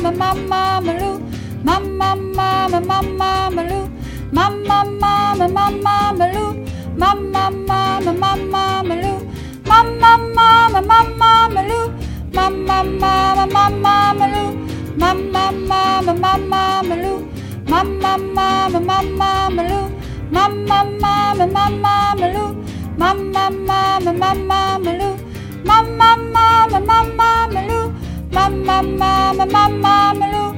mama Malou, mama mama mama Malou, mama mama mama Malou, mama mama mama Malou, mama mama mama Malou, mama mama mama Malou, mama mama mama Malou, mama mama mama Malou, mama mama mama Malou, mama mama mama Malou, mama mama mama Malou, mama mama mama Malou.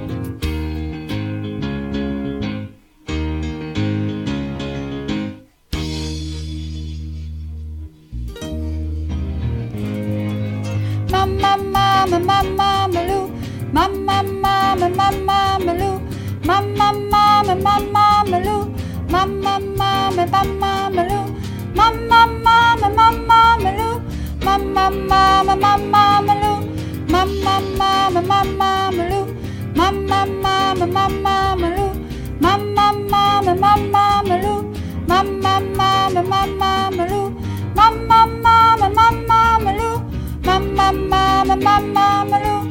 Mama mama mama Malou, mama mama mama Malou, mama mama mama Malou, mama mama mama Malou, mama mama mama Malou, mama mama mama Malou, mama mama mama Malou, mama mama mama Malou, mama mama mama Malou, mama mama mama Malou, mama mama mama Malou, mama mama mama Malou.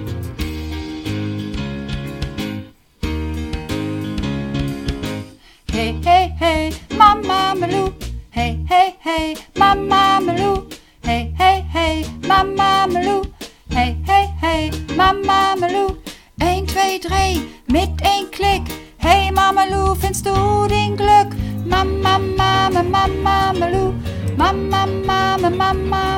Hey hey hey, mama Malou. Hey hey hey, mama Malou. Hey hey hey, mama Malou. Hey hey hey, mama Malou. 1, 2, 3, mit 1 Klick. Hey Mama Lou, findest du den Glück? Mama, Mama, Mama Malou. Mama, Mama, Mama